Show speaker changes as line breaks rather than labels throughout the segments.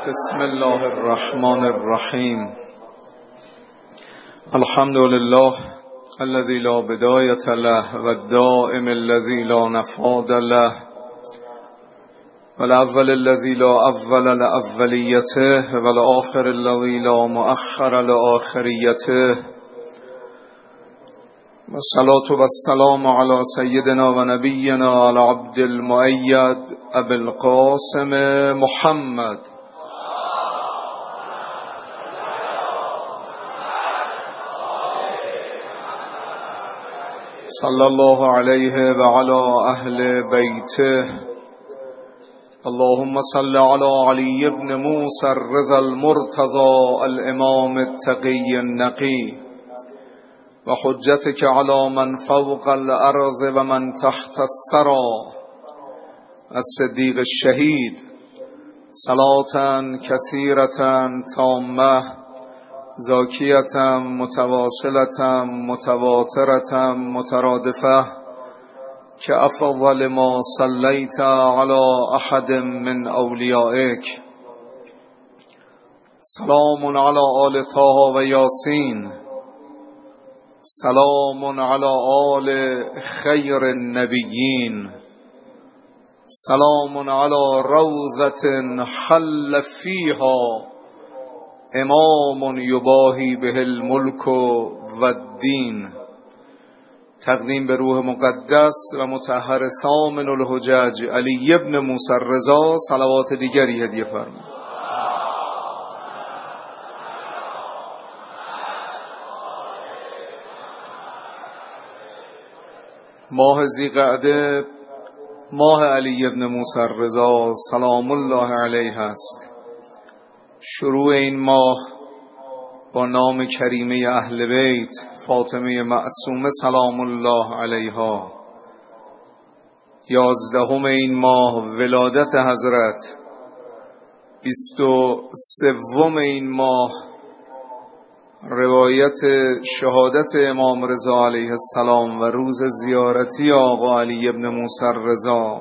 بسم الله الرحمن الرحیم. الحمد لله الذي لا بداية له والدائم الذي لا نفاد له والأول الذي لا أول لأوليته والآخر الذي لا مؤخر لآخريته والصلاة والسلام على سيدنا ونبينا العبد المؤيد أبي القاسم محمد صلى الله عليه وعلى أهل بيته. اللهم صل على علي بن موسى الرضا المرتضى الإمام التقي النقي وحجتك على من فوق الأرض ومن تحت الثرى الصديق الشهيد صلاة كثيرة تامة زاكية متواصلة متواترة مترادفة كأفضل ما صليت على أحد من أوليائك. سلام على آل طه و یاسین، سلام على آل خير النبيين، سلام على روضة حل فيها امام یباهی به الملک و الدین. تقدیم به روح مقدس و مطهر ثامن الحجج علی ابن موسی الرضا صلوات دیگری هدیه فرمایید. ماه ذی‌قعده ماه علی ابن موسی الرضا سلام الله علیه است. شروع این ماه با نام کریمه اهل بیت فاطمه معصومه سلام الله علیها. 11 این ماه ولادت حضرت، 23 این ماه روایت شهادت امام رضا علیه السلام و روز زیارتی آقا علی ابن موسی الرضا.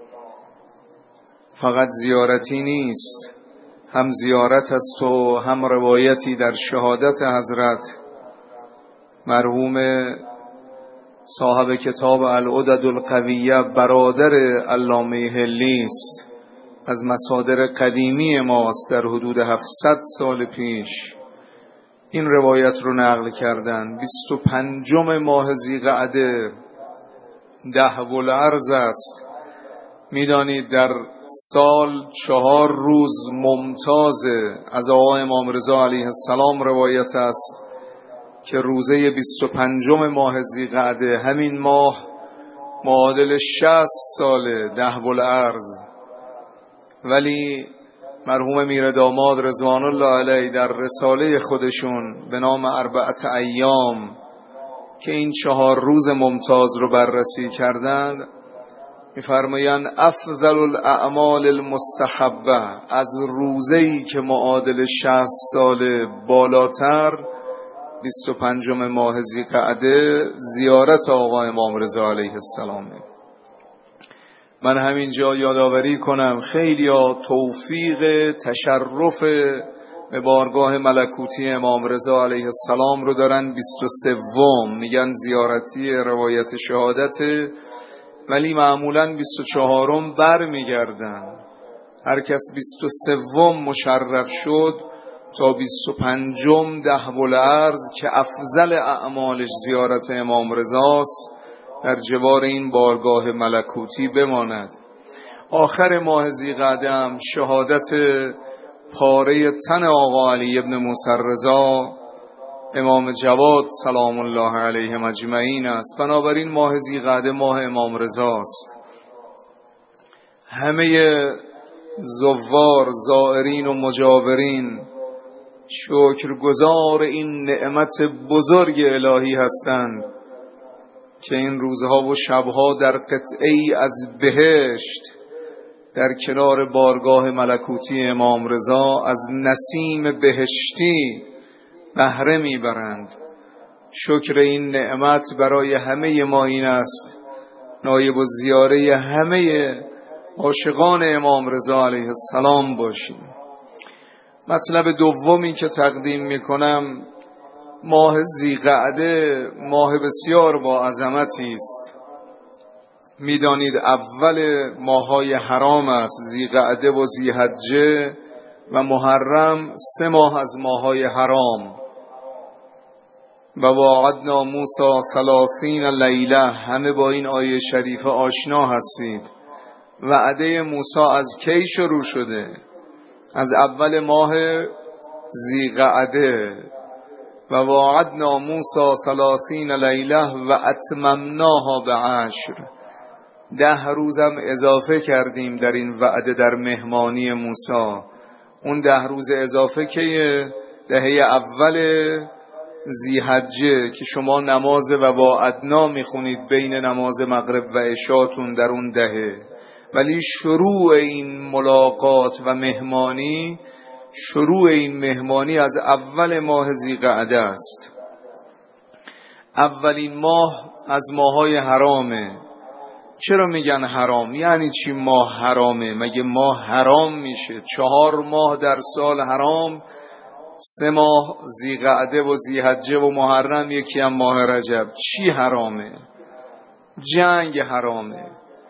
فقط زیارتی نیست، هم زیارت است و هم روایتی در شهادت حضرت مرحوم صاحب کتاب العدد القویه برادر علامه حلی است، از مصادر قدیمی ماست، در حدود 700 سال پیش این روایت رو نقل کردن. 25 ماه ذی‌قعده 10 الارض است. میدانید در سال 4 روز ممتاز از آقا امام رضا علیه السلام روایت است که روزه 25 ماه ذی‌قعده، همین ماه معادل 60 ساله 10 الارض. ولی مرحوم میر داماد رضوان الله علیه در رساله خودشون به نام 4 ایام که این 4 روز ممتاز رو بررسی کردند می‌فرمایند افضل الاعمال المستحبه، از روزه‌ای که معادل 60 ساله بالاتر 25 ماه ذی‌قعده زیارت آقا امام رضا علیه السلام. من همینجا یادآوری کنم خیلی‌ها توفیق تشرف به بارگاه ملکوتی امام رضا علیه السلام رو دارن 23 میگن زیارتی روایت شهادت، ولی معمولاً 24 بر میگردن. هر کس 23 مشرف شد تا 25 10 الارض که افضل اعمالش زیارت امام رضاست در جوار این بارگاه ملکوتی بماند. آخر ماه ذی‌قعده هم شهادت پاره تن آقا علی ابن موسی الرضا امام جواد سلام الله علیهم اجمعین است. بنابراین ماه ذی‌قعده ماه امام رضاست. همه زوار، زائرین و مجاورین شکرگزار این نعمت بزرگ الهی هستند که این روزها و شبها در قطعه‌ای از بهشت در کنار بارگاه ملکوتی امام رضا از نسیم بهشتی بهره میبرند. شکر این نعمت برای همه ما این است نایب الزیاره همه عاشقان امام رضا علیه السلام باشیم. مطلب دومی که تقدیم میکنم، ماه ذی‌قعده ماه بسیار با عظمتی است. میدانید اول ماهای حرام است، ذی‌قعده و ذی‌حجه و محرم 3 ماه از ماهای حرام. و واعدنا موسی 30 لیله، همه با این آیه شریفه آشنا هستید. وعده موسی از کی شروع شده؟ از اول ماه ذی‌قعده. و واعدنا موسی 30 لیله و اتممناها ب10. 10 روزم اضافه کردیم در این وعده، در مهمانی موسی. اون 10 روز اضافه که دهه اول ذی‌حجه که شما نماز و واعدنا میخونید بین نماز مغرب و عشاتون در اون دهه. ولی شروع این ملاقات و مهمانی، شروع این مهمانی از اول ماه ذی‌قعده است. اولین ماه از ماهای حرامه. چرا میگن حرام؟ یعنی چی ماه حرامه؟ مگه ماه حرام میشه؟ 4 ماه در سال حرام، 3 ماه ذی‌قعده و ذی‌حجه و محرم، یکی هم ماه رجب. چی حرامه؟ جنگ حرامه.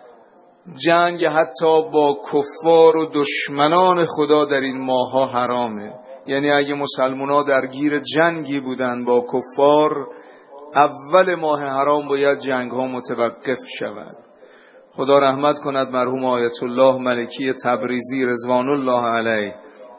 جنگ حتی با کفار و دشمنان خدا در این ماه ها حرامه. یعنی اگه مسلمان ها درگیر جنگی بودن با کفار، اول ماه حرام باید جنگ ها متوقف شود. خدا رحمت کند مرحوم آیت الله ملکی تبریزی رضوان الله علیه،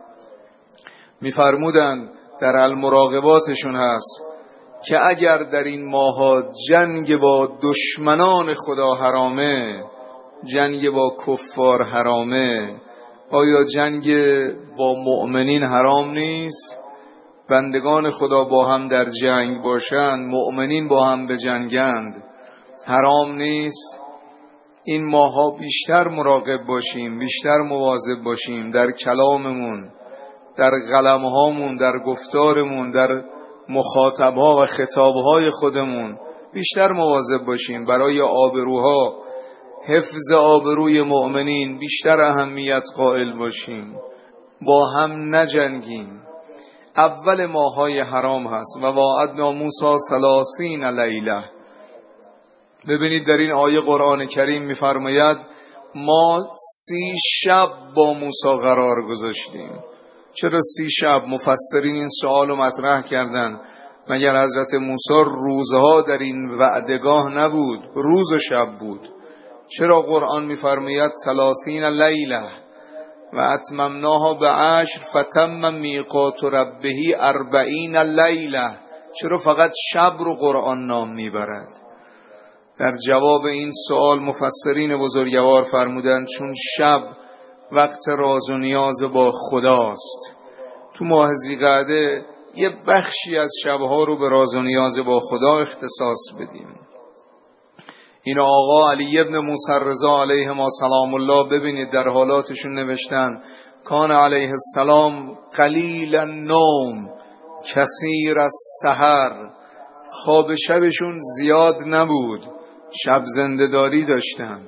میفرمودند در المراقباتشون هست که اگر در این ماها جنگ با دشمنان خدا حرامه، جنگ با کفار حرامه، آیا جنگ با مؤمنین حرام نیست؟ بندگان خدا با هم در جنگ باشند، مؤمنین با هم بجنگند، حرام نیست؟ این ماها بیشتر مراقب باشیم، بیشتر مواظب باشیم در کلاممون، در قلمهامون، در گفتارمون، در مخاطبها و خطابهای خودمون بیشتر مواظب باشیم. برای آبروها، حفظ آبروی مؤمنین بیشتر اهمیت قائل باشیم. با هم نجنگیم. اول ماهای حرام هست. و واعدنا موسی 30 لیله. ببینید در این آیه قرآن کریم میفرماید ما 30 شب با موسی قرار گذاشتیم. چرا 30 شب؟ مفسرین این سوال مطرح کردن، مگر حضرت موسی روزها در این وعدگاه نبود؟ روز و شب بود. چرا قرآن میفرماید 30 لیله و اتممناها ب10 فتم میقات ربه 40 لیله؟ چرا فقط شب رو قرآن نام میبرد؟ در جواب این سوال مفسرین بزرگوار فرمودند چون شب وقت راز و نیاز با خداست. تو ماه ذی‌قعده یه بخشی از شبها رو به راز و نیاز با خدا اختصاص بدیم. این آقا علی ابن موسی رضا علیه ما سلام الله، ببینید در حالاتشون نوشتن کان علیه السلام قلیل النوم کثیر السحر. خواب شبشون زیاد نبود، شب زنده‌داری داشتن.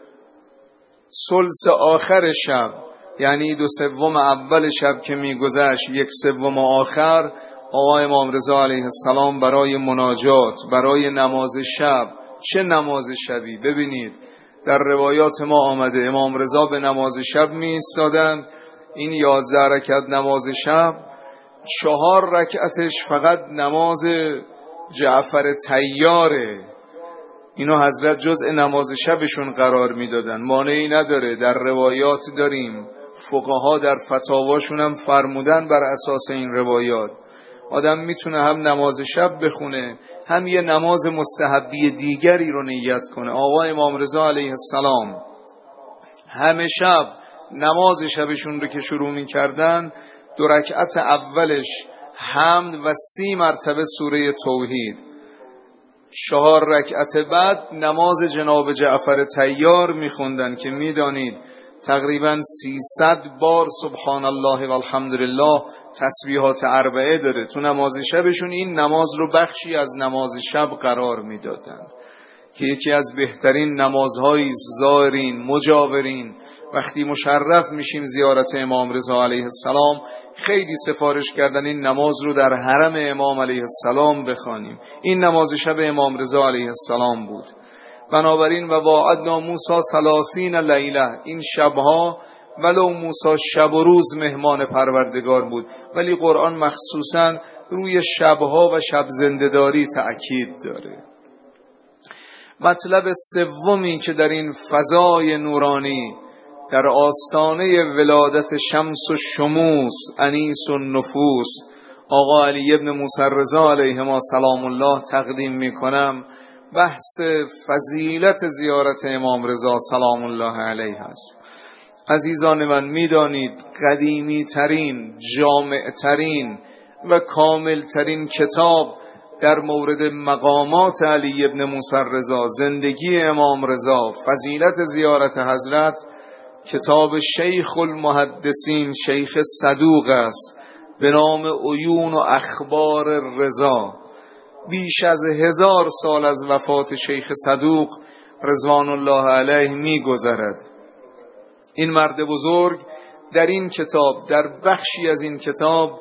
ثلث آخر شب، یعنی 2/3 اول شب که میگذشت، 1/3 آخر، آقا امام رضا علیه السلام برای مناجات، برای نماز شب. چه نماز شبی؟ ببینید در روایات ما آمده امام رضا به نماز شب می ایستادن. این 11 رکعت نماز شب، 4 رکعتش فقط نماز جعفر طیاره. اینو حضرت جزء نماز شبشون قرار میدادن. مانعی نداره، در روایات داریم، فقها در فتاواشون هم فرمودن بر اساس این روایات آدم میتونه هم نماز شب بخونه، هم یه نماز مستحبی دیگری رو نیت کنه. آقا امام رضا علیه السلام همه شب نماز شبشون رو که شروع میکردن، 2 رکعت اولش حمد و 30 مرتبه سوره توحید، 4 رکعت بعد نماز جناب جعفر طیار میخوندن که میدانید تقریبا 300 بار سبحان الله و الحمدلله تسبیحات 4 داره. تو نماز شبشون این نماز رو بخشی از نماز شب قرار میدادن که یکی از بهترین نمازهای زائرین، مجاورین وقتی مشرف میشیم زیارت امام رضا علیه السلام، خیلی سفارش کردن این نماز رو در حرم امام علیه السلام بخوانیم. این نماز شب امام رضا علیه السلام بود. بنابراین و واعدنا موسی 30 لیله، این شبها ولو موسی شب و روز مهمان پروردگار بود، ولی قرآن مخصوصا روی شبها و شب زنده‌داری تأکید داره. مطلب سومی که در این فضای نورانی در آستانه ولادت شمس و شموس انیس و نفوس آقا علی ابن موسی رضا علیه ما سلام الله تقدیم میکنم، بحث فضیلت زیارت امام رضا سلام الله علیه است. عزیزان من، میدانید قدیمی ترین، جامع ترین و کامل ترین کتاب در مورد مقامات علی ابن موسی رضا، زندگی امام رضا، فضیلت زیارت حضرت، کتاب شیخ المحدثین شیخ صدوق است به نام عیون و اخبار رضا. بیش از 1000 سال از وفات شیخ صدوق رضوان الله علیه می‌گذرد. این مرد بزرگ در این کتاب، در بخشی از این کتاب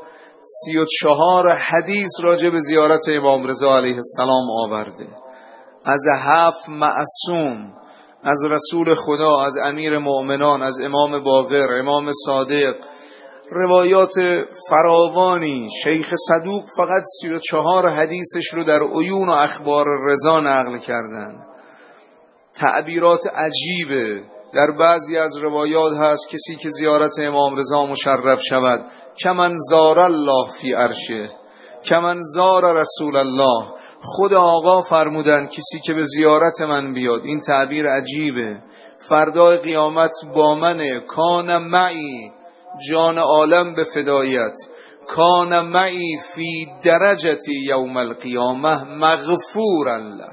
34 حدیث راجع به زیارت امام رضا علیه السلام آورده، از 7 معصوم، از رسول خدا، از امیر مؤمنان، از امام باقر، امام صادق، روایات فراوانی. شیخ صدوق فقط 34 حدیثش رو در عیون و اخبار رضا نقل کردن. تعبیرات عجیبه. در بعضی از روایات هست کسی که زیارت امام رضا مشرف شود، کمن زار الله فی عرشه، کمن زار رسول الله. خود آقا فرمودن کسی که به زیارت من بیاد، این تعبیر عجیبه، فردای قیامت با منه، کان معی، جان عالم به فدایت، کان معی فی درجتی یوم القیامه مغفور الله.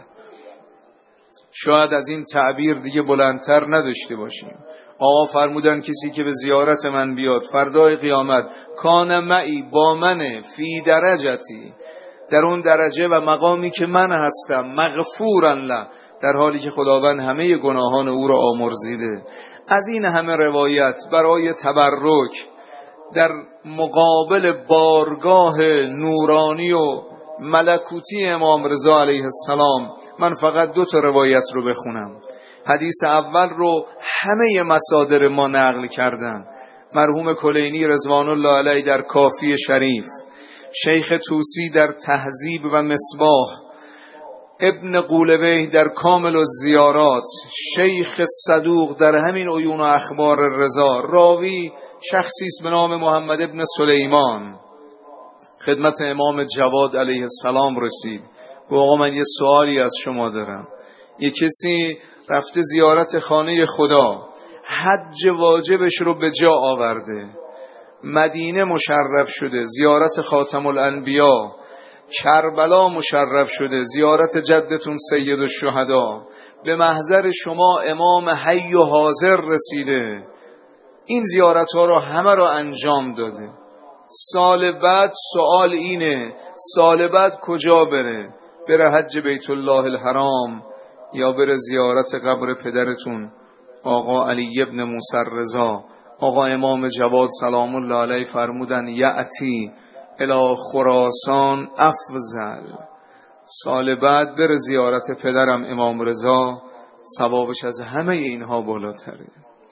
شاید از این تعبیر دیگه بلندتر نداشته باشیم. آقا فرمودن کسی که به زیارت من بیاد فردای قیامت، کان معی، با منه، فی درجتی، در اون درجه و مقامی که من هستم، مغفورا له، در حالی که خداوند همه گناهان او را آمرزیده. از این همه روایت برای تبرک در مقابل بارگاه نورانی و ملکوتی امام رضا علیه السلام من فقط 2 روایت رو بخونم. حدیث اول رو همه مصادر ما نقل کردن. مرحوم کلینی رضوان الله علیه در کافی شریف، شیخ طوسی در تهذیب و مصباح، ابن قولبیه در کامل الزیارات، شیخ صدوق در همین عیون و اخبار رضا. راوی شخصی است به نام محمد ابن سلیمان. خدمت امام جواد علیه السلام رسید. آقا من یه سوالی از شما دارم. یه کسی رفته زیارت خانه خدا، حج واجبش رو به جا آورده، مدینه مشرف شده، زیارت خاتم الانبیا، کربلا مشرف شده، زیارت جدتون سید الشهدا، به محضر شما امام حی و حاضر رسیده، این زیارت ها رو همه رو انجام داده. سال بعد سوال اینه، سال بعد کجا بره؟ بره حج بیت الله الحرام یا بره زیارت قبر پدرتون آقا علی ابن موسی رضا؟ آقا امام جواد سلام الله علیه فرمودن یأتی الی خراسان افضل، سال بعد بره زیارت پدرم امام رضا، ثوابش از همه اینها بالاتره.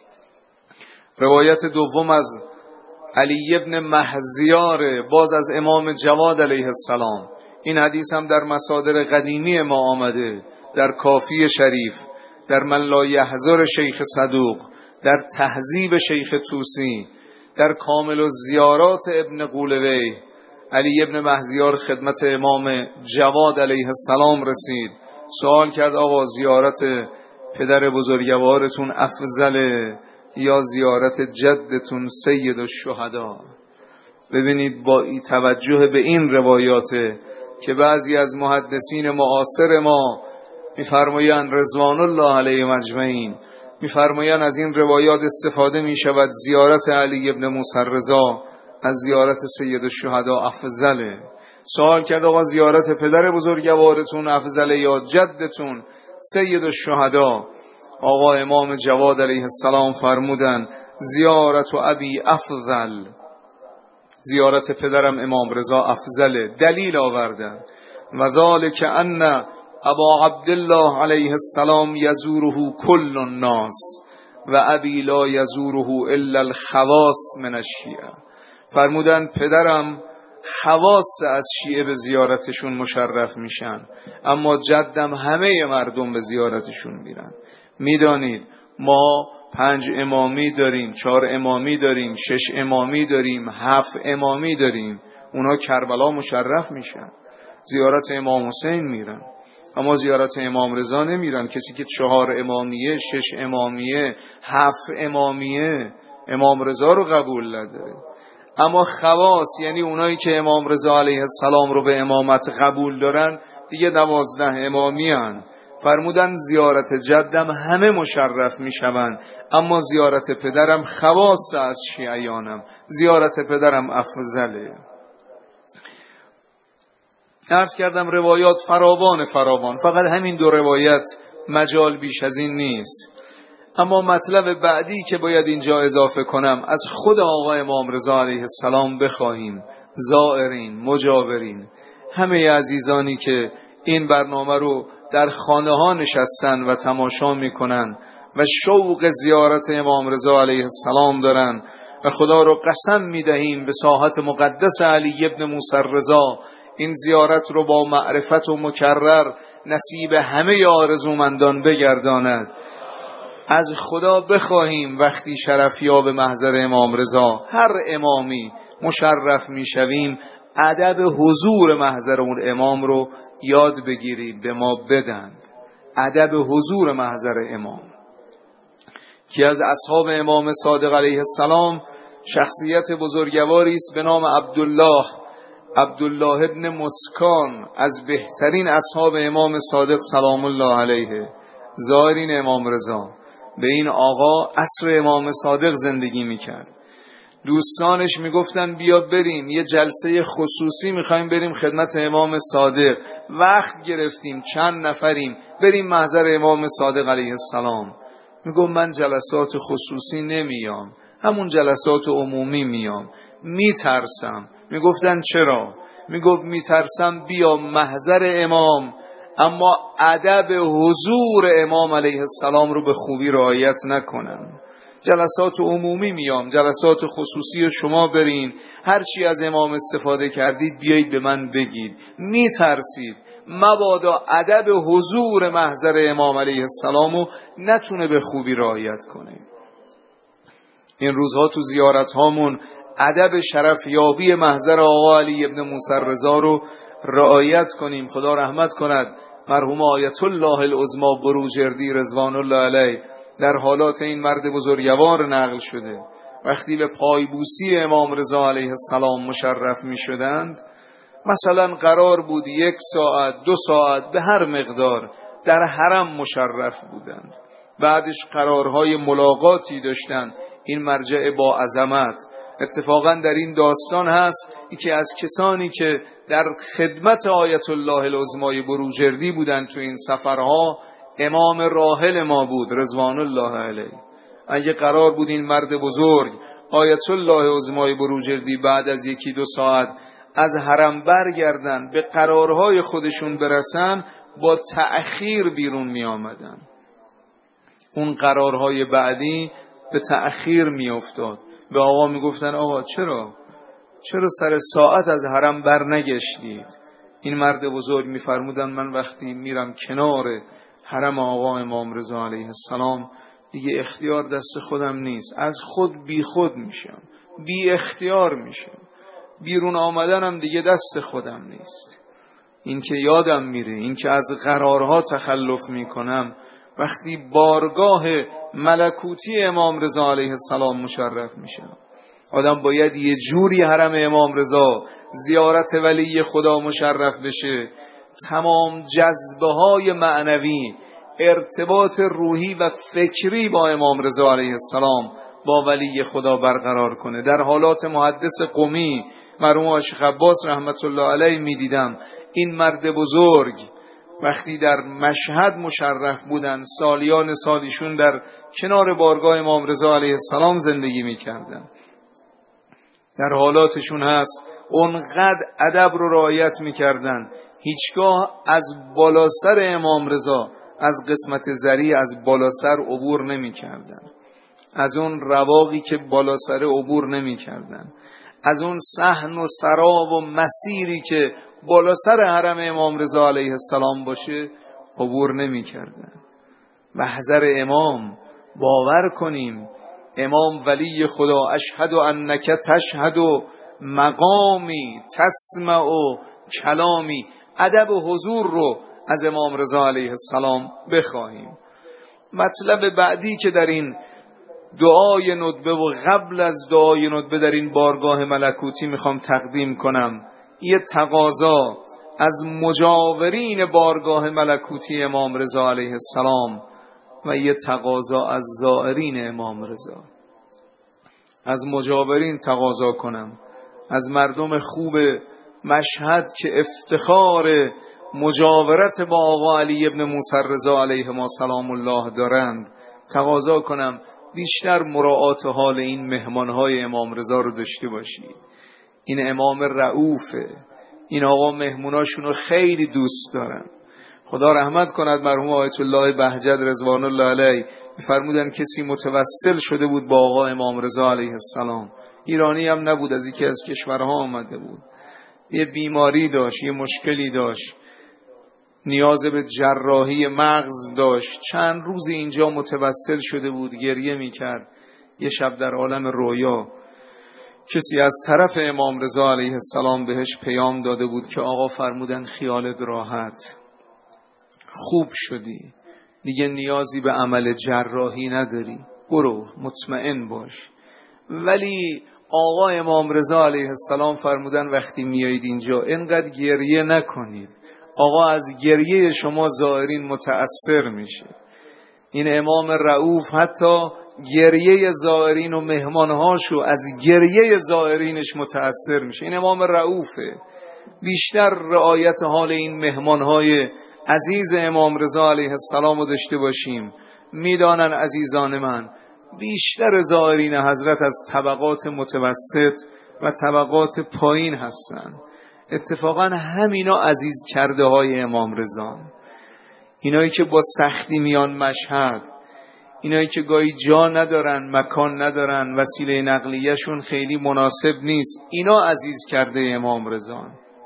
روایت دوم از علی ابن مهزیار، باز از امام جواد علیه السلام. این حدیث هم در مصادر قدیمی ما آمده، در کافی شریف، در من لا یحضر شیخ صدوق، در تهذیب شیخ طوسی، در کامل الزیارات ابن قولبیه. علی ابن مهزیار خدمت امام جواد علیه السلام رسید، سوال کرد آقا زیارت پدر بزرگوارتون افضله یا زیارت جدتون سید الشهدا؟ ببینید با توجه به این روایاته که بعضی از محدثین معاصر ما میفرمایند رضوان الله علیهم اجمعین، میفرمایند از این روایات استفاده میشود زیارت علی ابن موسی رضا از زیارت سید الشهدا افضله. سوال کرد آقا زیارت پدر بزرگوارتون افضله یا جدتون سید الشهدا؟ آقا امام جواد علیه السلام فرمودن زیارت و ابی افضل، زیارت پدرم امام رضا افضله. دلیل آوردن و ذالک ان ابا عبدالله علیه السلام یزوره کل الناس و ابی لا یزوره الا الخواص من الشیعه. فرمودن پدرم خواص از شیعه به زیارتشون مشرف میشن، اما جدم همه مردم به زیارتشون میرن. میدانید ما 5 امامی داریم، 4 امامی داریم، 6 امامی داریم، 7 امامی داریم. اونا کربلا مشرف میشن، زیارت امام حسین میرن، اما زیارت امام رضا نمیرن. کسی که 4 امامیه، 6 امامیه، 7 امامیه امام رضا رو قبول نداره. اما خواص یعنی اونایی که امام رضا علیه السلام رو به امامت قبول دارن دیگه 12 امامی هن. فرمودن زیارت جدم همه مشرف میشون، اما زیارت پدرم خواص از شیعیانم، زیارت پدرم افضله. عرض کردم روایات فراوان، فقط همین 2 روایت، مجال بیش از این نیست. اما مطلب بعدی که باید اینجا اضافه کنم، از خود آقا امام رضا علیه السلام بخواهیم، زائرین، مجاورین، همه عزیزانی که این برنامه رو در خانه ها نشستن و تماشا میکنن و شوق زیارت امام رضا علیه السلام دارن و خدا رو قسم میدهیم به ساحت مقدس علی ابن موسی رضا این زیارت رو با معرفت و مکرر نصیب همه آرزومندان بگرداند. از خدا بخواهیم وقتی شرفیاب محضر امام رضا هر امامی مشرف میشویم، ادب حضور محضر اون امام رو یاد بگیریم، به ما بدند. ادب حضور محضر امام که از اصحاب امام صادق علیه السلام شخصیت بزرگواری است به نام عبدالله ابن مسکان، از بهترین اصحاب امام صادق سلام الله علیه، زائرین امام رضا. به این آقا عصر امام صادق زندگی میکرد. دوستانش میگفتن بیا بریم یه جلسه خصوصی، میخوایم بریم خدمت امام صادق. وقت گرفتیم، چند نفریم، بریم محضر امام صادق علیه السلام. میگم من جلسات خصوصی نمیام، همون جلسات عمومی میام، میترسم. میگفتن چرا؟ میگفت میترسم بیا محضر امام اما ادب حضور امام علیه السلام رو به خوبی رعایت نکنم. جلسات عمومی میام، جلسات خصوصی شما برین، هر چی از امام استفاده کردید بیایید به من بگید. میترسید مبادا ادب حضور محضر امام علیه السلام رو نتونه به خوبی رعایت کنه. این روزها تو زیارت هامون ادب شرفیابی محضر آقا علی ابن موسی رضا رو رعایت کنیم. خدا رحمت کند مرحوم آیت الله العظمی بروجردی رضوان الله علیه در حالات این مرد بزرگوار نقل شده. وقتی به پایبوسی امام رضا علیه السلام مشرف می شدند، مثلا قرار بود 1 ساعت 2 ساعت به هر مقدار در حرم مشرف بودند. بعدش قرارهای ملاقاتی داشتند. این مرجع با عظمت اتفاقا در این داستان هست یکی از کسانی که در خدمت آیت الله العظمی بروجردی بودند تو این سفرها امام راحل ما بود رضوان الله علیه. اگه قرار بود این مرد بزرگ آیت الله العظمی بروجردی بعد از 1-2 ساعت از حرم برگردن به قرارهای خودشون برسن، با تأخیر بیرون می آمدن. اون قرارهای بعدی به تأخیر می افتاد. به آقا می گفتن آقا چرا سر ساعت از حرم بر نگشتید؟ این مرد بزرگ می فرمودن من وقتی میرم کنار حرم آقا امام رضا علیه السلام دیگه اختیار دست خودم نیست، از خود بی خود میشم، بی اختیار میشم، بیرون آمدنم دیگه دست خودم نیست. این که یادم میره، این که از قرارها تخلف میکنم، وقتی بارگاه ملکوتی امام رضا علیه السلام مشرف میشم. آدم باید یه جوری حرم امام رضا زیارت ولی خدا مشرف بشه تمام جذبه های معنوی، ارتباط روحی و فکری با امام رضا علیه السلام با ولی خدا برقرار کنه. در حالات محدث قمی مرحوم شیخ عباس رحمت الله علیه میدیدم این مرد بزرگ وقتی در مشهد مشرف بودن، سالیان سالیشون در کنار بارگاه امام رضا علیه السلام زندگی میکردن. در حالاتشون هست اونقدر ادب رو رعایت میکردن، هیچگاه از بالا سر امام رضا، از قسمت زری از بالا سر عبور نمیکردن، از اون رواقی که بالا سر عبور نمیکردن، از اون صحن و سراب و مسیری که بالا سر حرم امام رضا علیه السلام باشه عبور نمیکردن. محضر امام باور کنیم، امام ولی خدا، اشهد انک تشهد مقامی تسمع کلامی، ادب و حضور رو از امام رضا علیه السلام بخواهیم. مطلب بعدی که در این دعای ندبه و قبل از دعای ندبه در این بارگاه ملکوتی میخوام تقدیم کنم، یه تقاضا از مجاورین بارگاه ملکوتی امام رضا علیه السلام و یه تقاضا از زائرین امام رضا. از مجاورین تقاضا کنم، از مردم خوب مشهد که افتخار مجاورت با آقا علی ابن موسی رضا علیه سلام الله دارند، تقاضا کنم بیشتر مراعات حال این مهمانهای امام رضا رو داشته باشید. این امام رؤوفه، این آقا مهموناشون رو خیلی دوست دارن. خدا رحمت کند مرحوم آیت الله بهجت رضوان الله علیه، می‌فرمودن کسی متوسل شده بود با آقا امام رضا علیه السلام، ایرانی هم نبود، از یکی از کشورها آمده بود، یه بیماری داشت، یه مشکلی داشت، نیاز به جراحی مغز داشت، چند روز اینجا متوسل شده بود، گریه میکرد. یه شب در عالم رویا کسی از طرف امام رضا علیه السلام بهش پیام داده بود که آقا فرمودن خیالت راحت، خوب شدی، دیگه نیازی به عمل جراحی نداری، برو مطمئن باش. ولی آقا امام رضا علیه السلام فرمودن وقتی میایید اینجا اینقدر گریه نکنید، آقا از گریه شما زائرین متأثر میشه. این امام رؤوف حتی گریه زائرین و مهمانهاشو از گریه زائرینش متأثر میشه. این امام رؤوفه. بیشتر رعایت حال این مهمانهای عزیز امام رضا علیه السلام رو داشته باشیم. میدانن عزیزان من بیشتر زائرین حضرت از طبقات متوسط و طبقات پایین هستند. اتفاقا همینا عزیز کرده های امام رضا، اینایی که با سختی میان مشهد، اینایی که گاهی جا ندارن، مکان ندارن، وسیله نقلیه‌شون خیلی مناسب نیست، اینا عزیز کرده امام رضا.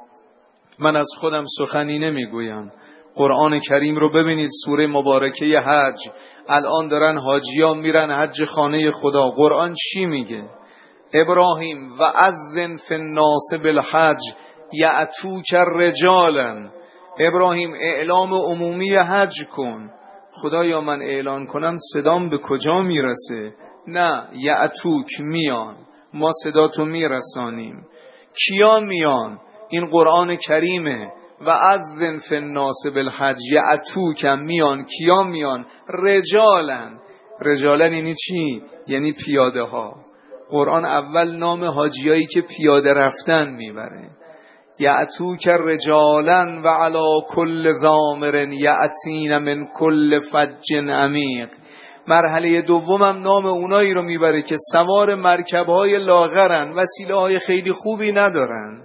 من از خودم سخنی نمیگویم. قرآن کریم رو ببینید، سوره مبارکه حج، الان دارن حاجیان میرن حج خانه خدا. قرآن چی میگه؟ ابراهیم و اذن فی الناس بالحج یأتوک رجالا. ابراهیم اعلام عمومی حج کن. خدایا من اعلان کنم صدام به کجا میرسه؟ نه، یأتوک میان، ما صداتو میرسانیم. کیا میان؟ این قرآن کریمه. و اذن فی الناس بالحج یأتوک میان. کیا میان؟ رجالن. رجالن یعنی چی؟ یعنی پیاده ها. قرآن اول نام حاجیایی که پیاده رفتن میبره. یأتوک رجالا و علی کل ضامر یأتین من کل فج عمیق. مرحله دومم نام اونایی رو میبره که سوار مرکب‌های لاغرن، وسیله‌های خیلی خوبی ندارن.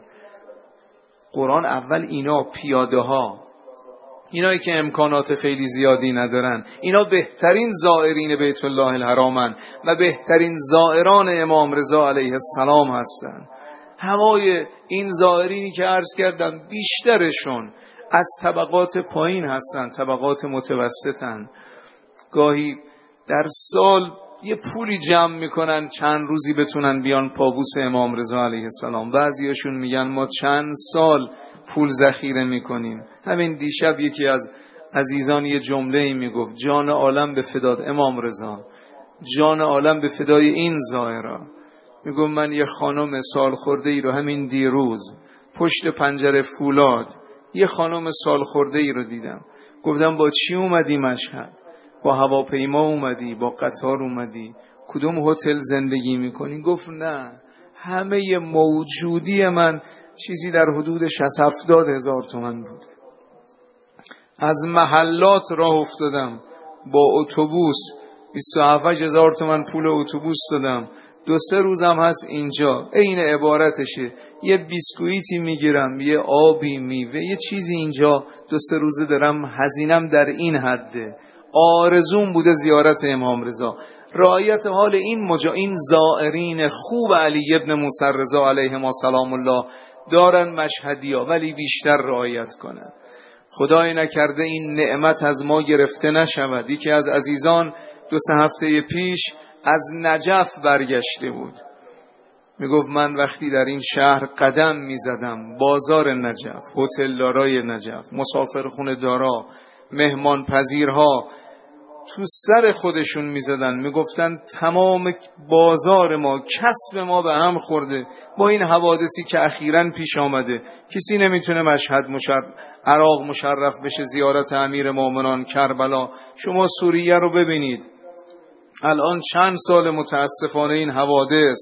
قرآن اول اینا پیاده ها، اینایی که امکانات خیلی زیادی ندارن، اینا بهترین زائرین بیت الله الحرامن و بهترین زائران امام رضا علیه السلام هستن. همای این زائرینی که عرض کردم بیشترشون از طبقات پایین هستن، طبقات متوسطن. گاهی در سال یه پولی جمع میکنن چند روزی بتونن بیان پابوس امام رضا علیه السلام. بعضیاشون میگن ما چند سال پول ذخیره میکنیم. همین دیشب یکی از عزیزان یه جمله‌ای میگفت جان عالم به فدای امام رضا، جان عالم به فدای این زائرا. میگم من یه خانم سال خورده ای رو همین دیروز پشت پنجره فولاد یه خانم سال خورده ای رو دیدم. گفتم با چی اومدی مشهد؟ با هواپیما اومدی؟ با قطار اومدی؟ کدوم هتل زندگی میکنی؟ گفت نه، همه موجودی من چیزی در حدود 60-70 هزار تومان بود. از محلات راه افتادم با اتوبوس، 27,000 تومان پول اتوبوس دادم، 2-3 روزم هست اینجا. این عبارتشه، یه بیسکویتی میگیرم، یه آبی، میوه، یه چیزی اینجا 2-3 روزه دارم، هزینم در این حده. آرزوم بوده زیارت امام رضا. رعایت حال این زائرین خوب علی ابن موسی رضا علیهما سلام الله دارن مشهدیا، ولی بیشتر رعایت کنن. خدای نکرده این نعمت از ما گرفته نشود. یکی از عزیزان 2-3 هفته پیش از نجف برگشته بود، میگفت من وقتی در این شهر قدم میزدم، بازار نجف، هتل دارای نجف، مسافرخونه دارا، مهمان پذیرها تو سر خودشون میزدن، میگفتن تمام بازار ما، کسب ما به هم خورده با این حوادثی که اخیراً پیش آمده. کسی نمیتونه مشهد عراق مشرف بشه، زیارت امیر مومنان کربلا. شما سوریه رو ببینید، الان چند سال متاسفانه این حوادث،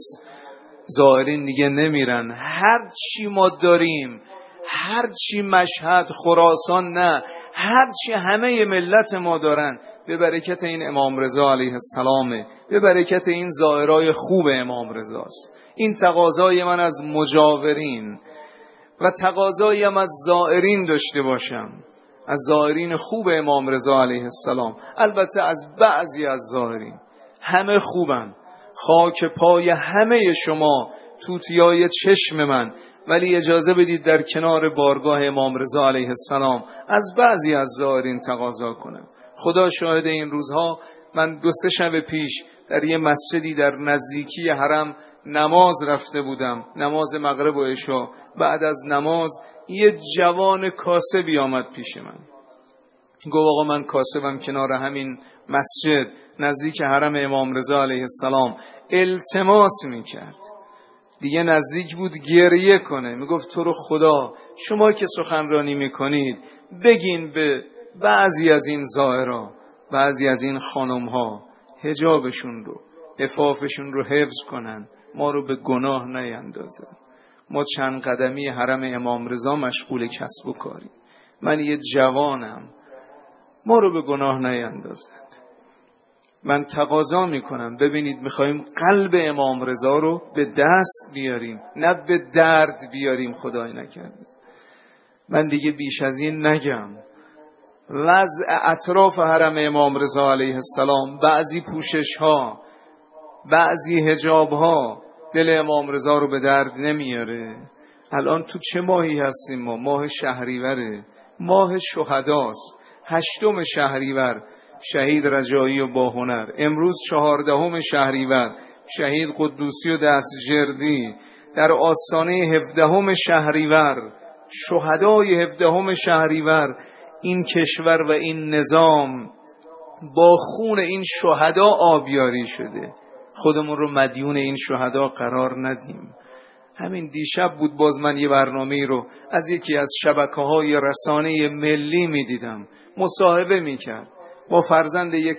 زائرین دیگه نمیرن. هر چی ما داریم، هر چی مشهد، خراسان، نه هر چی همه ملت ما دارن، به برکت این امام رضا علیه السلامه، به برکت این زائرای خوب امام رضاست. این تقاضای من از مجاورین و تقاضایم از زائرین داشته باشم، از زائرین خوب امام رضا علیه السلام، البته از بعضی از زائرین. همه خوبن، خاک پای همه شما، توتیای چشم من، ولی اجازه بدید در کنار بارگاه امام رضا علیه السلام از بعضی از زائرین تقاضا کنم. خدا شاهد، این روزها من 2-3 شب پیش در یه مسجدی در نزدیکی حرم نماز رفته بودم، نماز مغرب و عشا. بعد از نماز یه جوان کاسبی آمد پیش من، گفت آقا من کاسبم، کنار همین مسجد نزدیک حرم امام رضا علیه السلام. التماس میکرد، دیگه نزدیک بود گریه کنه. میگفت تو رو خدا، شما که سخنرانی میکنید بگین به بعضی از این زائرا، بعضی از این خانمها حجابشون رو، عفافشون رو حفظ کنن، ما رو به گناه نیندازن. ما چند قدمی حرم امام رضا مشغول کسب و کاری، من یه جوانم، ما رو به گناه نیندازن. من تقاضا میکنم، ببینید میخوایم قلب امام رضا رو به دست بیاریم، نه به درد بیاریم. خدای نکرده. من دیگه بیش از این نگم. وضع اطراف حرم امام رضا علیه السلام، بعضی پوشش ها، بعضی حجاب ها دل امام رضا رو به درد نمیاره. الان تو چه ماهی هستیم ما؟ ماه شهریوره، ماه شهداست. 8 شهریور شهید رجایی و باهنر، امروز 14 شهریور شهید قدوسی و دستجردی، در آستانه 17 شهریور شهدای 17 شهریور. این کشور و این نظام با خون این شهدا آبیاری شده. خودمون رو مدیون این شهدا قرار ندیم. همین دیشب بود باز من یه برنامه رو از یکی از شبکه‌های رسانه ملی می‌دیدم، مصاحبه می‌کرد با فرزند یک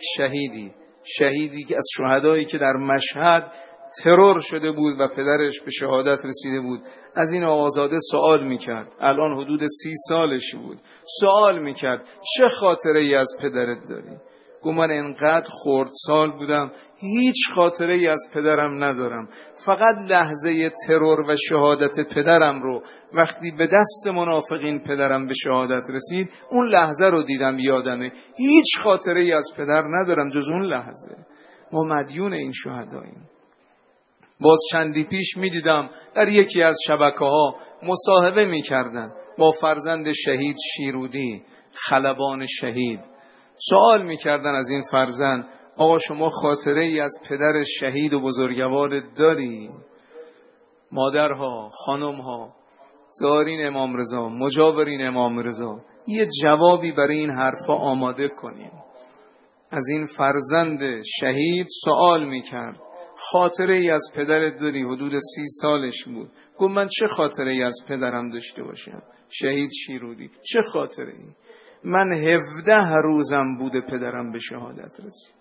شهیدی که از شهدایی که در مشهد ترور شده بود و پدرش به شهادت رسیده بود. از این آقازاده سوال میکرد، الان حدود 30 سالش بود، سوال میکرد چه خاطره ای از پدرت داری؟ گفت من انقدر خردسال بودم، هیچ خاطره ای از پدرم ندارم، فقط لحظه ترور و شهادت پدرم رو وقتی به دست منافقین پدرم به شهادت رسید، اون لحظه رو دیدم یادمه، هیچ خاطره ای از پدر ندارم جز اون لحظه. ما مدیون این شهداییم. باز چندی پیش میدیدم در یکی از شبکه‌ها مصاحبه میکردن با فرزند شهید شیرودی، خلبان شهید. سوال میکردن از این فرزند، آقا شما خاطره ای از پدر شهید و بزرگوار داری؟ مادرها، خانمها، زائرین امام رضا، مجاورین امام رضا، یه جوابی برای این حرفا آماده کنیم. از این فرزند شهید سوال میکرد، خاطره ای از پدرت داری؟ حدود 30 سالش بود. گفت من چه خاطره ای از پدرم داشته باشم؟ شهید شیرودی، چه خاطره ای؟ من 17 روزم بوده پدرم به شهادت رسید.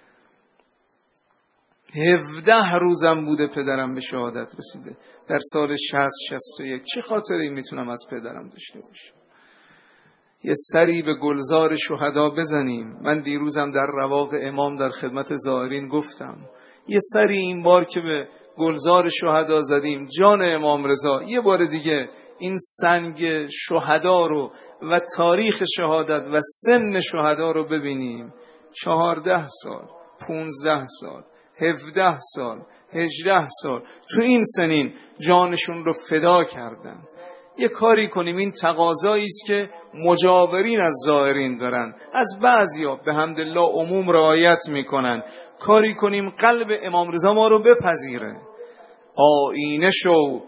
17 روزم بوده پدرم به شهادت رسیده در سال 60-61. چه خاطره ای میتونم از پدرم داشته باشم؟ یه سری به گلزار شهدا بزنیم. من دیروزم در رواق امام در خدمت زائرین گفتم یه سری این بار که به گلزار شهدا زدیم، جان امام رضا، یه بار دیگه این سنگ شهدا رو و تاریخ شهادت و سن شهدا رو ببینیم. 14 سال، 15 سال، 17 سال، 18 سال تو این سنین جانشون رو فدا کردن. یه کاری کنیم، این تقاضایی است که مجاورین از زائرین دارن، از بعضیا به حمدالله عموم رعایت میکنن، کاری کنیم قلب امام رضا ما رو بپذیره. آینه شو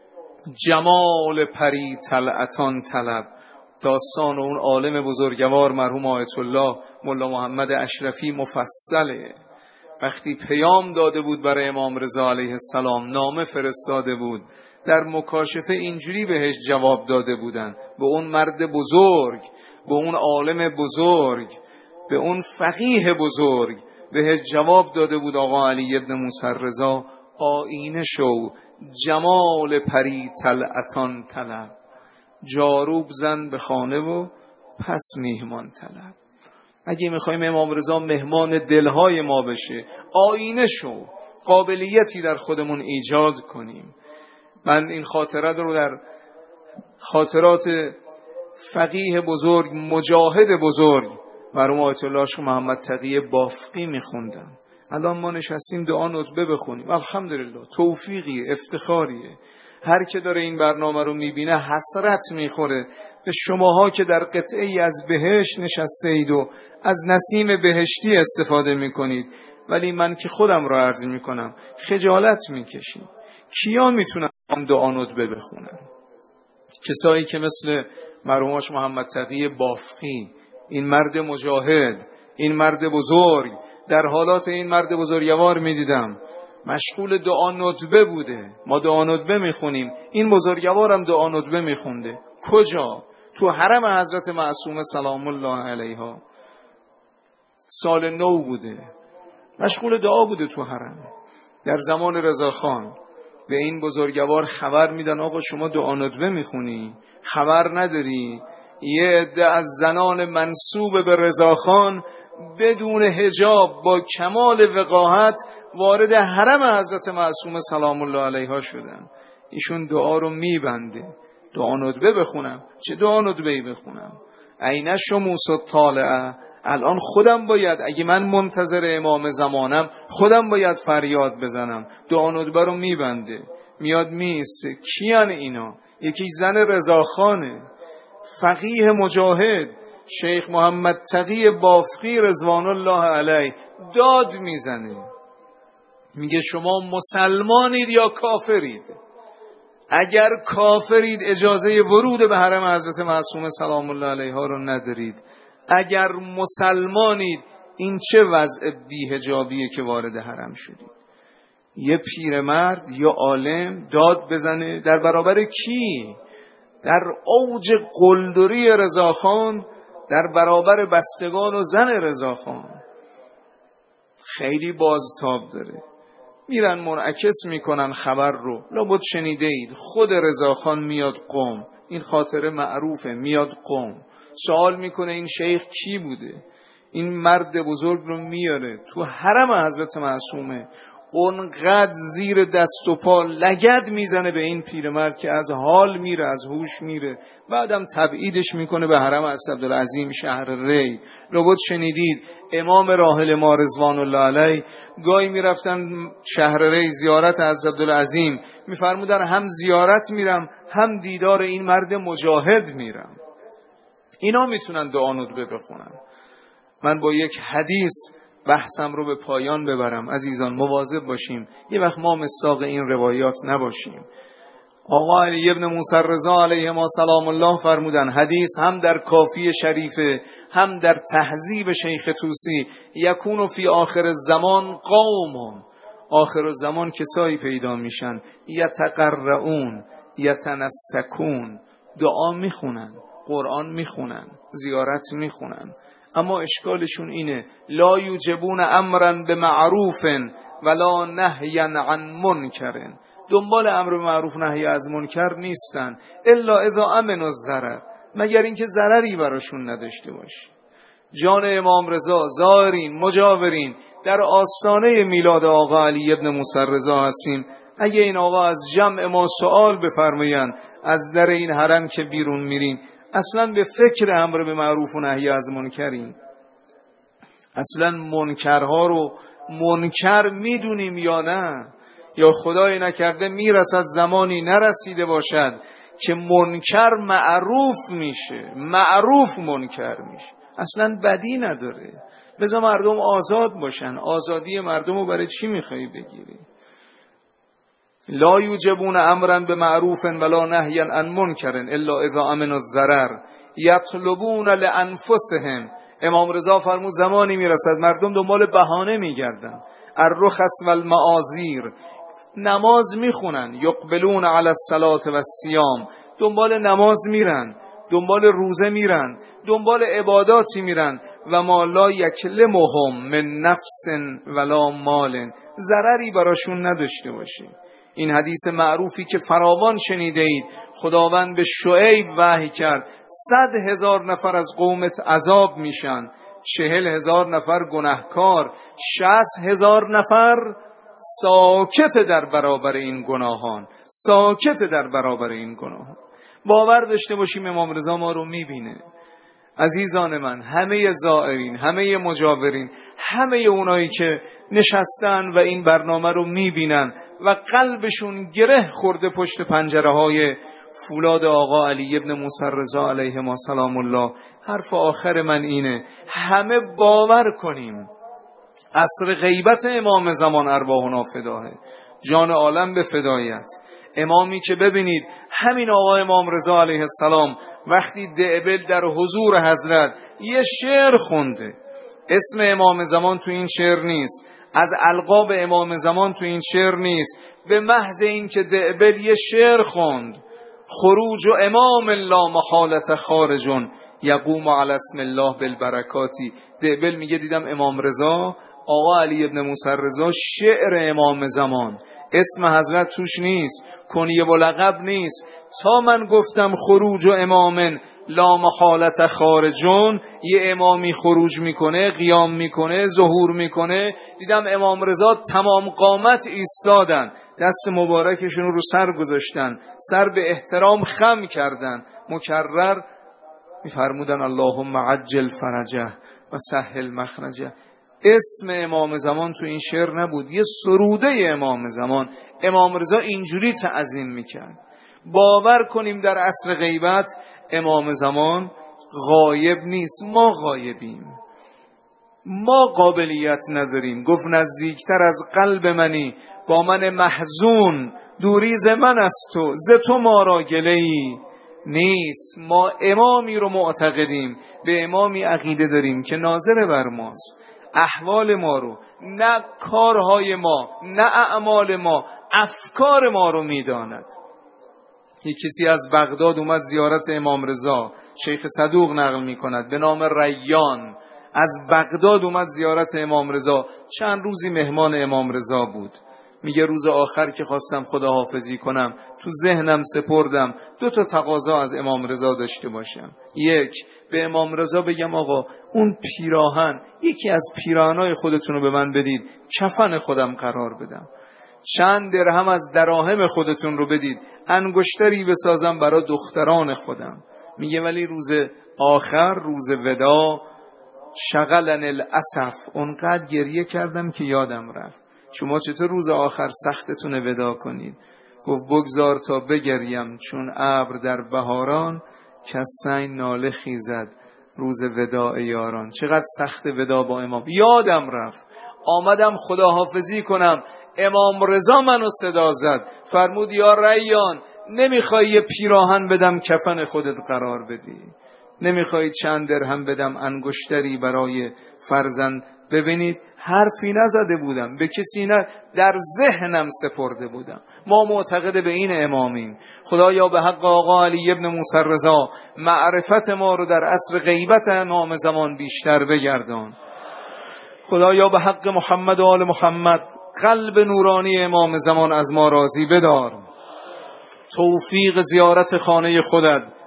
جمال پری طلعتان طلب، داستان اون عالم بزرگوار مرحوم آیت الله ملا محمد اشرفی مفصله. وقتی پیام داده بود برای امام رضا علیه السلام، نامه فرستاده بود، در مکاشفه اینجوری بهش جواب داده بودن، به اون مرد بزرگ، به اون عالم بزرگ، به اون فقیه بزرگ بهش جواب داده بود آقا علی ابن موسی رضا آینه شو جمال پری طلعتان طلب، جاروب زن به خانه و پس میهمان طلب. اگه میخوایم امام رضا مهمان دلهای ما بشه، آینه شو، قابلیتی در خودمون ایجاد کنیم. من این خاطرات رو در خاطرات فقیه بزرگ، مجاهد بزرگ مرحوم آیت الله شیخ محمد تقی بافقی میخوندم. الان ما نشستیم دعا ندبه بخونیم، الحمدلله، توفیقیه، افتخاریه. هر که داره این برنامه رو میبینه حسرت میخوره به شماها که در قطعه‌ای از بهشت نشسته اید و از نسیم بهشتی استفاده میکنید، ولی من که خودم رو عرض میکنم خجالت میکشیم. کیا میتونن دعا ندبه بخونن؟ کسایی که مثل مرحوم آقا محمد تقی بافقی، این مرد مجاهد، این مرد بزرگ، در حالات این مرد بزرگوار میدیدم مشغول دعا ندبه بوده. ما دعا ندبه میخونیم، این بزرگوارم دعا ندبه میخونده. کجا؟ تو حرم حضرت معصومه سلام الله علیها. سال نو بوده، مشغول دعا بوده تو حرم. در زمان رضاخان به این بزرگوار خبر میدن آقا شما دعا ندبه میخونی؟ خبر نداری؟ یه عده از زنان منسوب به رضاخان بدون حجاب با کمال وقاحت وارد حرم حضرت معصومه سلام الله علیها شدن. ایشون دعا رو میبنده. دعا ندبه بخونم؟ چه دعا ندبه‌ای بخونم؟ عین شموس الطالعه. الان خودم باید، اگه من منتظر امام زمانم، خودم باید فریاد بزنم. دعا ندبه رو میبنده، میاد میسته. کیان اینا؟ یکی زن رضاخانه، فقیه مجاهد شیخ محمد تقی بافقی رضوان الله علیه داد میزنه، میگه شما مسلمانید یا کافرید؟ اگر کافرید اجازه ورود به حرم حضرت معصومه سلام الله علیها رو ندارید. اگر مسلمانید این چه وضع بی‌حجابیه که وارد حرم شدید؟ یه پیرمرد یا عالم داد بزنه در برابر کی؟ در اوج قلدری رضاخان، در برابر بستگان و زن رضاخان. خیلی بازتاب داره. میرن منعکس میکنن خبر رو. لابد شنیده اید خود رضاخان میاد قم، این خاطره معروفه، میاد قم سوال میکنه این شیخ کی بوده؟ این مرد بزرگ رو میاره تو حرم حضرت معصومه، اونقدر زیر دست و پا لگد میزنه به این پیرمرد که از حال میره، از هوش میره. بعدم تبعیدش میکنه به حرم حضرت عبدالعظیم شهر ری. لابد شنیدید امام راحل ما رضوان الله علیه گاهی میرفتن شهر ری زیارت حضرت عبدالعظیم، میفرمودن هم زیارت میرم هم دیدار این مرد مجاهد میرم. اینا میتونن دعا ندبه بخونن. من با یک حدیث بحثم رو به پایان ببرم. عزیزان مواظب باشیم یه وقت ما مصداق این روایات نباشیم. آقا علی ابن موسی رضا علیه ما سلام الله فرمودن، حدیث هم در کافی شریفه هم در تهذیب شیخ طوسی، یکون فی آخر الزمان قوم، آخر الزمان کسایی پیدا میشن یتقرؤون یتنسکون، دعا میخونن، قرآن میخونن، زیارت میخونن، اما اشکالشون اینه لا یوجبون امرا بمعروف ولا نهیا عن منکر، دنبال امر معروف نهی از منکر نیستن. الا اذا امنوا الضرر، مگر اینکه ضرری براشون نداشته باشه. جان امام رضا، زائرین، مجاورین، در آستانه میلاد آقا علی ابن موسی رضا هستیم. اگه این آقا از جمع ما سوال بفرمایند از در این حرم که بیرون میرین اصلا به فکر امر به معروف و نهی از منکرین؟ اصلا منکرها رو منکر میدونیم یا نه؟ یا خدای نکرده میرسد زمانی نرسیده باشد که منکر معروف میشه، معروف منکر میشه؟ اصلا بدی نداره. بذار مردم آزاد باشن. آزادی مردم رو برای چی میخوایی بگیری؟ لا یوجبون امرا بمعروف ولا نهیا عن منکر الا اذا امنوا الضرر یطلبون لانفسهم. امام رضا فرمود زمانی میرسد مردم دنبال بهانه میگردن، الرخص والمعاذیر، نماز میخونن، یقبلون علی الصلاة والصیام، دنبال نماز میرن، دنبال روزه میرن، دنبال عباداتی میرن، و ما لا یکلمهم من نفس ولا مال، ضرری براشون نداشته باشه. این حدیث معروفی که فراوان شنیده اید، خداوند به شعیب وحی کرد 100,000 نفر از قومت عذاب میشن، 40,000 نفر گناهکار، 60,000 نفر ساکت در برابر این گناهان، ساکت در برابر این گناهان. باور داشته باشیم امام رضا ما رو میبینه. عزیزان من، همه زائرین، همه مجاورین، همه اونایی که نشستن و این برنامه رو میبینن و قلبشون گره خورده پشت پنجره های فولاد آقا علی ابن موسی رضا علیه ما سلام الله، حرف آخر من اینه: همه باور کنیم عصر غیبت امام زمان ارواحنا فداه، جان عالم به فدایت. امامی که ببینید همین آقا امام رضا علیه السلام وقتی دعبل در حضور حضرت یه شعر خونده، اسم امام زمان تو این شعر نیست، از القاب امام زمان تو این شعر نیست، به محض این که دعبل یه شعر خوند: خروج و امام لا محالت خارجون یقوم علی اسم الله بالبرکاتی. دعبل میگه دیدم امام رضا، آقا علی ابن موسی رضا، شعر امام زمان، اسم حضرت توش نیست، کنیه و لقب نیست. تا من گفتم خروج و امام لا محالت خارجون، یه امامی خروج میکنه، قیام میکنه، ظهور میکنه، دیدم امام رضا تمام قامت ایستادن، دست مبارکشون رو سر گذاشتن، سر به احترام خم کردن، مکرر میفرمودن اللهم عجل فرجه و سهل مخرجه. اسم امام زمان تو این شعر نبود، یه سروده امام زمان. امام رضا اینجوری تعظیم میکرد. باور کنیم در عصر غیبت امام زمان غایب نیست، ما غایبیم، ما قابلیت نداریم. گفت نزدیکتر از قلب منی با من محزون، دوری ز من از تو، ز تو ما را گله‌ای نیست. ما امامی رو معتقدیم، به امامی عقیده داریم که ناظر بر ماست، احوال ما رو، نه کارهای ما، نه اعمال ما، افکار ما رو میداند. یک کسی از بغداد اومد زیارت امام رضا، شیخ صدوق نقل میکند، به نام ریان، از بغداد اومد زیارت امام رضا، چند روزی مهمان امام رضا بود. میگه روز آخر که خواستم خداحافظی کنم تو ذهنم سپردم 2 تقاضا از امام رضا داشته باشم. یک، به امام رضا بگم آقا اون پیراهن، یکی از پیراهنای خودتون رو به من بدید کفن خودم قرار بدم. چند درهم از دراهم خودتون رو بدید انگشتری بسازم برای دختران خودم. میگه ولی روز آخر، روز ودا، شغلن الاسف، اونقدر گریه کردم که یادم رفت. شما چطور روز آخر سختتون ودا کنید؟ گفت بگذار تا بگریم چون ابر در بهاران، کز سنگ ناله خیزد روز وداع یاران. چقدر سخت ودا با امام. یادم رفت، آمدم خداحافظی کنم، امام رضا منو صدا زد، فرمود یا ریان، نمیخوای یه پیراهن بدم کفن خودت قرار بدی؟ نمیخوای چند درهم بدم انگشتری برای فرزند؟ ببینید حرفی نزده بودم، به کسی نه، در ذهنم سپرده بودم. ما معتقد به این امامیم. خدایا به حق آقا علی ابن موسی رضا معرفت ما رو در عصر غیبت امام زمان بیشتر بگردان. خدایا به حق محمد و آل محمد قلب نورانی امام زمان از ما راضی بدار. توفیق زیارت خانه خودت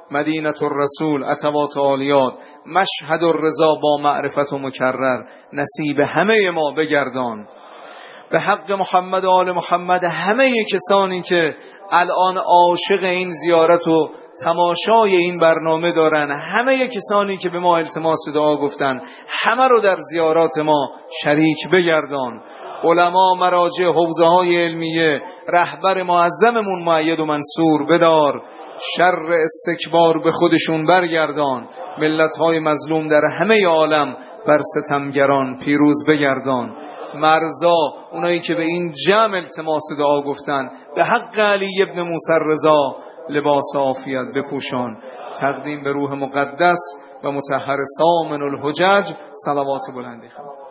مدینة الرسول، عتبات عالیات، مشهد الرضا با معرفت و مکرر، نصیب همه ما بگردان. به حق محمد و آل محمد همه کسانی که الان عاشق این زیارت و تماشای این برنامه دارن، همه کسانی که به ما التماس دعا گفتن، همه رو در زیارات ما شریک بگردان. علما، مراجع، حوزه های علمیه، رهبر معظممون مؤید و منصور بدار. شر استکبار به خودشون برگردان. ملت های مظلوم در همه عالم بر ستمگران پیروز بگردان. مرزا، اونایی که به این جمع التماس دعا گفتن، به حق علی ابن موسی رضا لباس عافیت بپوشان. تقدیم به روح مقدس و مطهر سامن الحجج صلوات بلندی.